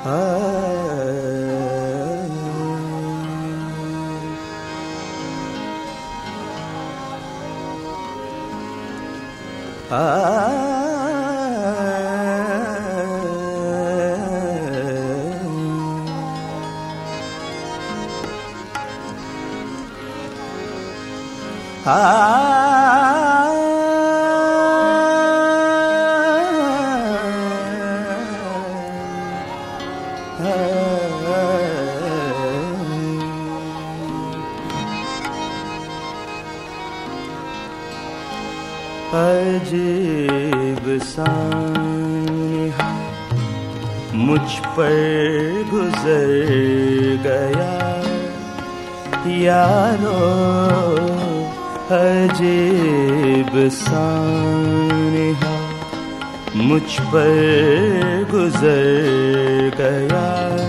अजीब सानिहा मुझ पर गुजर गया यारो, अजीब सानिहा मुझ पर गुजर गया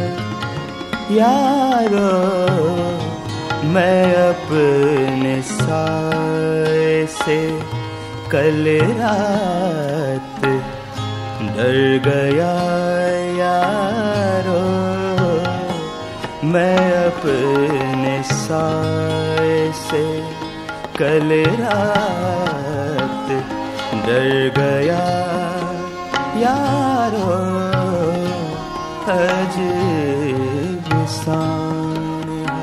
यारो। मैं अपने साए से कल रात डर गया यारो। मैं अपने साए से कल रात डर गया यारो। अजीब सानिहा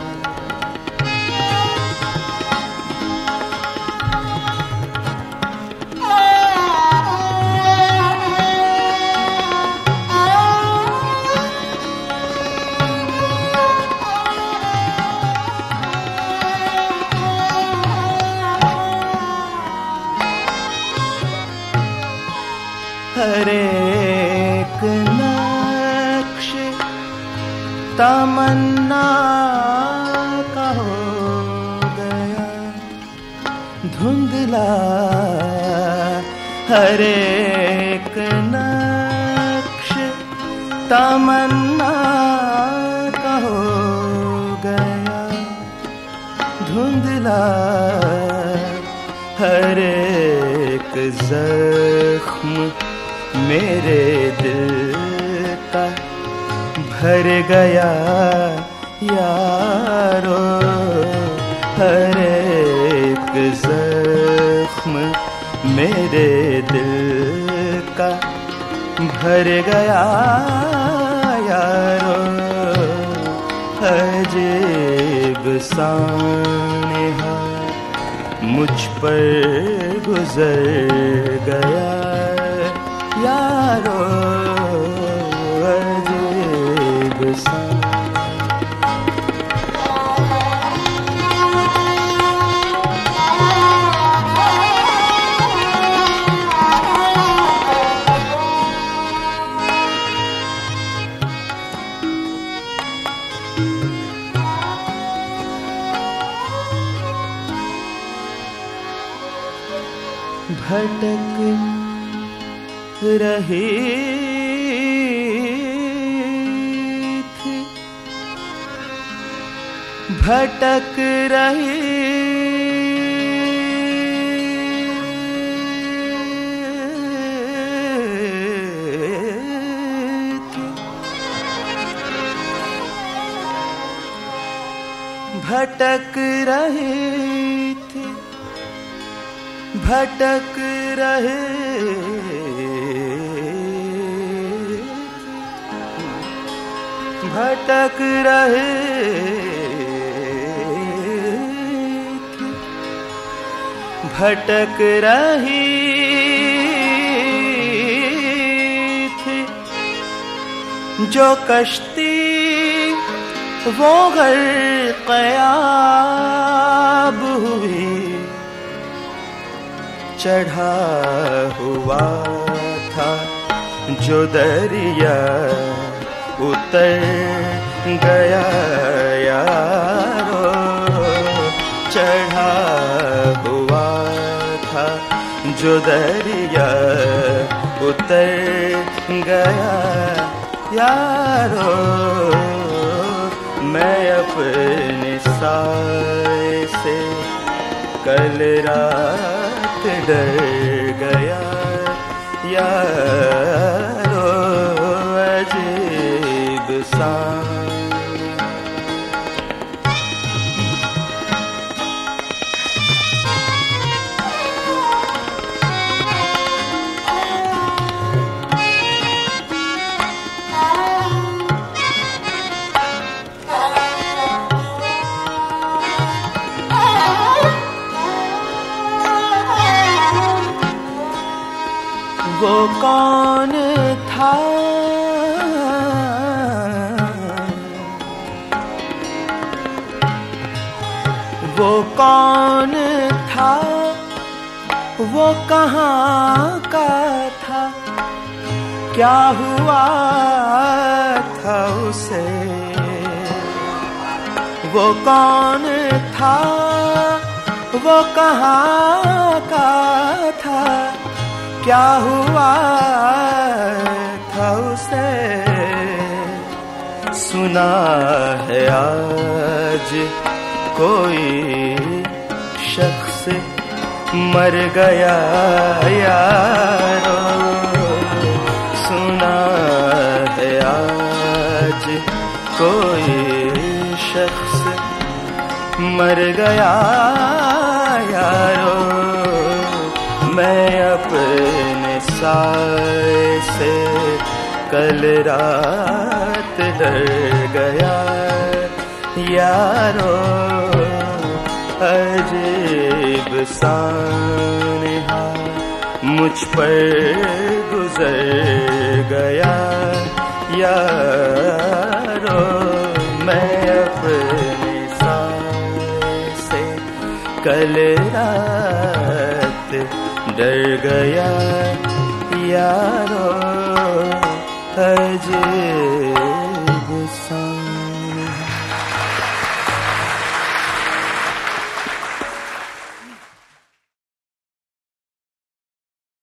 हर एक नक्श तमन्ना का हो गया धुंधला। हर एक नक्श तमन्ना का हो गया धुंधला। हर एक जख्म मेरे दिल का भर गया यारो। हर एक जख्म मेरे दिल का भर गया यारो। अजीब सानिहा मुझ पर गुजर गया यारो। अजीब भटक रही थी, भटक रही थी, भटक रही थी, भटक रहे भटक रहे भटक रही थी जो कश्ती वो ग़र्क़याब हुई। चढ़ा हुआ था जो दरिया उतर गया यारो। चढ़ा हुआ था जो दरिया उतर गया यारो। मैं अपने साए से कल रात डर गया यारो। अजीब सान। वो कौन था वो कौन था, वो कहाँ का था, क्या हुआ था उसे। वो कौन था, वो कहाँ का था, क्या हुआ था उसे। सुना है आज कोई शख्स मर गया यारो। सुना है आज कोई शख्स मर गया यारो। मैं अपने साए से कल रात डर गया यारो। अजीब सानहा मुझ पर गुजर गया यारो। मैं अपने साए से कल रात डर गया यारो। अजीब